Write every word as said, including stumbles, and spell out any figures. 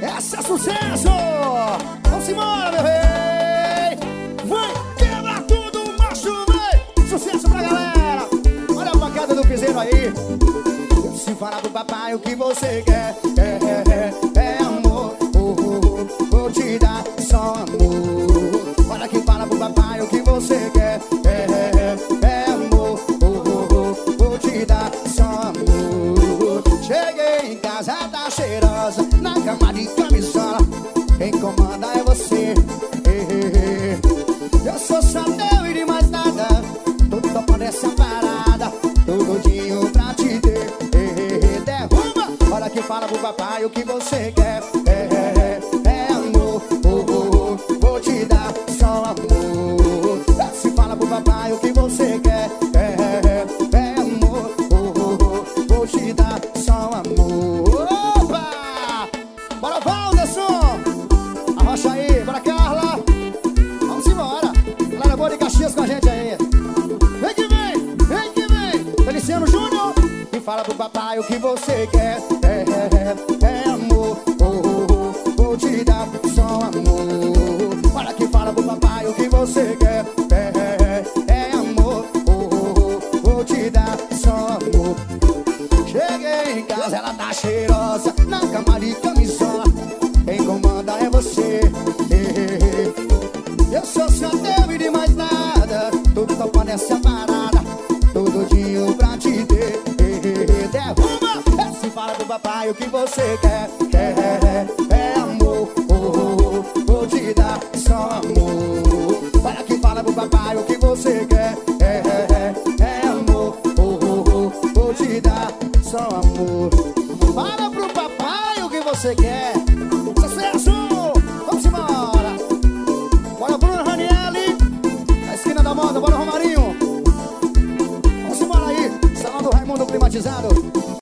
Esse é sucesso! Vamos embora, meu rei! Vai, quebra tudo, macho, vem! Sucesso pra galera! Olha a pancada do piseiro aí. Se falar do papai o que você quer, é, é, é, é amor, oh, oh, oh, vou te dar só amor. Olha que fala pro papai o que você quer, é, é, é amor, oh, oh, oh, vou te dar só amor. Cheguei em casa, tá cheirosa, na cama de camisola, quem comanda é você, é, é, eu sou só teu e de mais nada, tô topando essa parada, tô doidinho pra te ter. Olha que fala pro papai o que você quer, é, é, é amor, oh, oh, oh, vou te dar só amor. Se fala pro papai o que você quer, é, é, é amor, oh, oh, oh, vou te dar só amor. Opa! Bora, Valderson! Arrocha aí, bora, Carla! Vamos embora! Galera boa de Caxias com a gente aí. Vem que vem, vem que vem! Feliciano Júnior! E fala pro papai o que você quer, é, é, é amor, oh, oh, oh, vou te dar só amor. Olha que fala pro papai o que você quer, é, é, é amor, oh, oh, oh, vou te dar só amor. Cheguei em casa, ela tá cheirosa, na cama de camisola, quem comanda é você, é, é, eu sou só teu e de mais nada, tudo topando essa parada, todo dia pra te ter. Derruba, se fala do papai o que você quer, quer, é amor, oh, oh, oh, vou te dar só amor. Olha que fala pro papai o que você quer, é, é, é amor, oh, oh, oh, vou te dar só amor. Fala pro papai o que você quer. Sucesso! Vamos embora! Bora, Bruno Ranieri, na esquina da moda, bora, Romarinho. Vamos embora aí, salão do Raimundo climatizado.